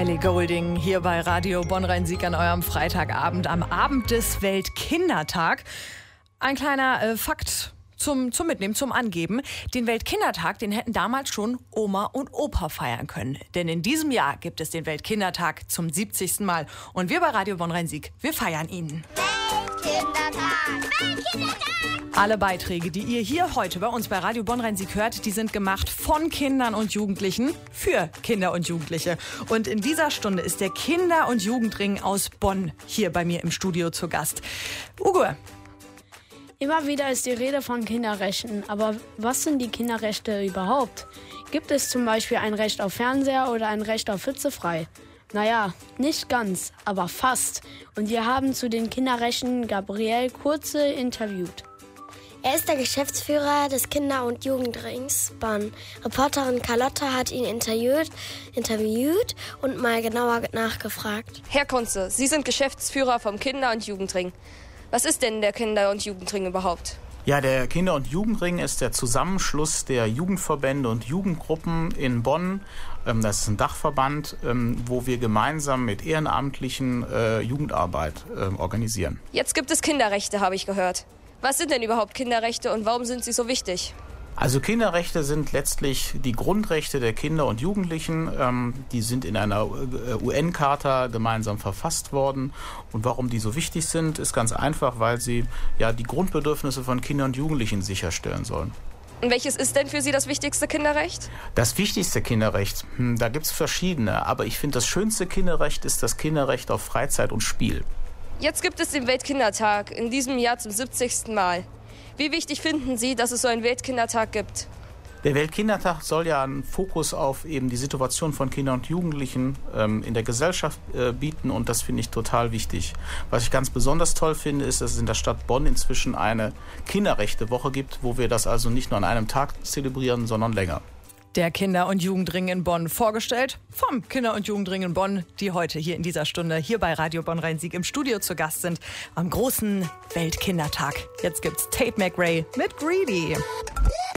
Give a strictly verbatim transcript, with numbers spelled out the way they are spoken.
Ellie Goulding hier bei Radio Bonn-Rhein-Sieg an eurem Freitagabend am Abend des Weltkindertag. Ein kleiner äh, Fakt zum, zum Mitnehmen, zum Angeben. Den Weltkindertag, den hätten damals schon Oma und Opa feiern können. Denn in diesem Jahr gibt es den Weltkindertag zum siebzigsten Mal. Und wir bei Radio Bonn-Rhein-Sieg, wir feiern ihn. Weltkindertag! Weltkindertag! Alle Beiträge, die ihr hier heute bei uns bei Radio Bonn-Rhein-Sieg hört, die sind gemacht von Kindern und Jugendlichen für Kinder und Jugendliche. Und in dieser Stunde ist der Kinder- und Jugendring aus Bonn hier bei mir im Studio zu Gast. Ugo. Immer wieder ist die Rede von Kinderrechten. Aber was sind die Kinderrechte überhaupt? Gibt es zum Beispiel ein Recht auf Fernseher oder ein Recht auf hitzefrei? Naja, nicht ganz, aber fast. Und wir haben zu den Kinderrechten Gabriel Kurze interviewt. Er ist der Geschäftsführer des Kinder- und Jugendrings Bonn. Reporterin Carlotta hat ihn interviewt, interviewt und mal genauer nachgefragt. Herr Kunze, Sie sind Geschäftsführer vom Kinder- und Jugendring. Was ist denn der Kinder- und Jugendring überhaupt? Ja, der Kinder- und Jugendring ist der Zusammenschluss der Jugendverbände und Jugendgruppen in Bonn. Das ist ein Dachverband, wo wir gemeinsam mit ehrenamtlichen Jugendarbeit organisieren. Jetzt gibt es Kinderrechte, habe ich gehört. Was sind denn überhaupt Kinderrechte und warum sind sie so wichtig? Also Kinderrechte sind letztlich die Grundrechte der Kinder und Jugendlichen. Ähm, die sind in einer U N-Charta gemeinsam verfasst worden. Und warum die so wichtig sind, ist ganz einfach, weil sie ja die Grundbedürfnisse von Kindern und Jugendlichen sicherstellen sollen. Und welches ist denn für Sie das wichtigste Kinderrecht? Das wichtigste Kinderrecht, hm, da gibt es verschiedene. Aber ich finde, das schönste Kinderrecht ist das Kinderrecht auf Freizeit und Spiel. Jetzt gibt es den Weltkindertag, in diesem Jahr zum siebzigsten Mal. Wie wichtig finden Sie, dass es so einen Weltkindertag gibt? Der Weltkindertag soll ja einen Fokus auf eben die Situation von Kindern und Jugendlichen ähm, in der Gesellschaft äh, bieten und das finde ich total wichtig. Was ich ganz besonders toll finde, ist, dass es in der Stadt Bonn inzwischen eine Kinderrechtewoche gibt, wo wir das also nicht nur an einem Tag zelebrieren, sondern länger. Der Kinder- und Jugendring in Bonn, vorgestellt vom Kinder- und Jugendring in Bonn, die heute hier in dieser Stunde hier bei Radio Bonn-Rhein-Sieg im Studio zu Gast sind am großen Weltkindertag. Jetzt gibt's Tate McRae mit Greedy.